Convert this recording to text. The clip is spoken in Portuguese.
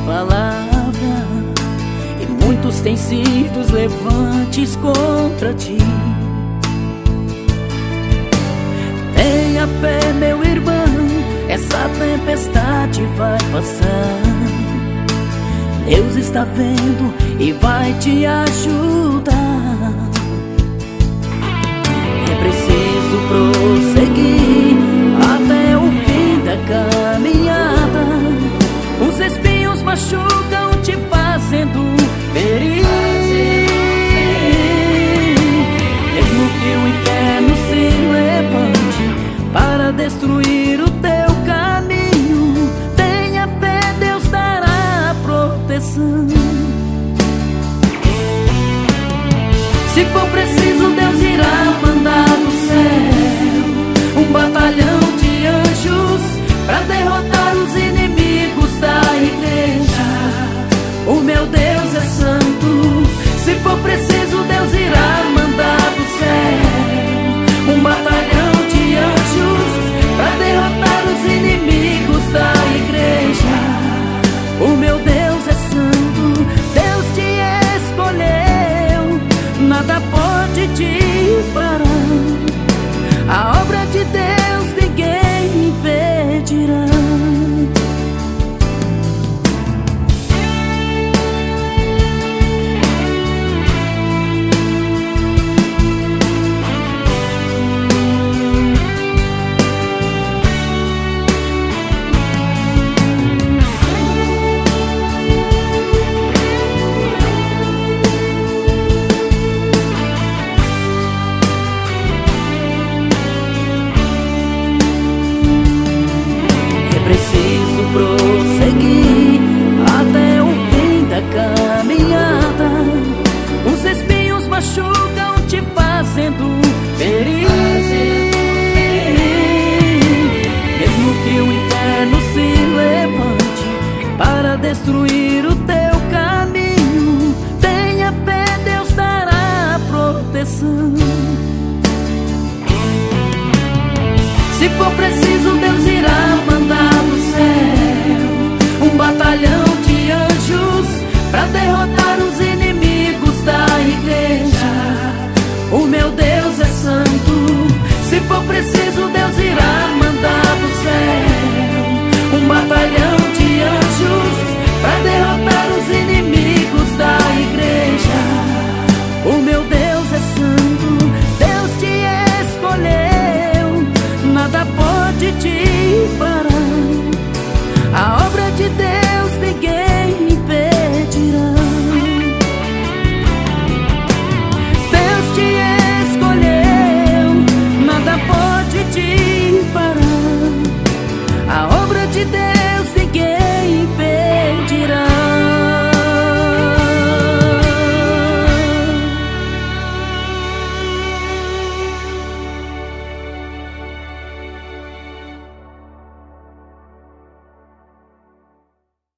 palavra, e muitos têm sido os levantes contra ti. Tenha fé, meu irmão, essa tempestade vai passar. Deus está vendo e vai te ajudar. É preciso prosseguir até o fim da caminhada. Os espinhos machucam, te fazendo ferir. Mesmo que o inferno se levante para destruir o teu caminho, tenha fé, Deus dará proteção. Se for preciso, Deus irá mandar do céu um batalhão de anjos para derrotar os inimigos da igreja. O meu Deus é santo. Se for preciso, Deus irá mandar do céu um batalhão de anjos para derrotar os inimigos da igreja. O meu Deus é santo. Deus te escolheu, nada pode te parar. A obra de Deus ninguém impedirá. Preciso prosseguir até o fim da caminhada. Os espinhos machucam, te fazendo ferir. Mesmo que o inferno se levante para destruir o teu caminho, tenha fé, Deus dará proteção. Se for preciso, Deus irá mandar do céu um batalhão de anjos para derrotar os inimigos da igreja. O meu Deus é santo. Se for preciso, Deus irá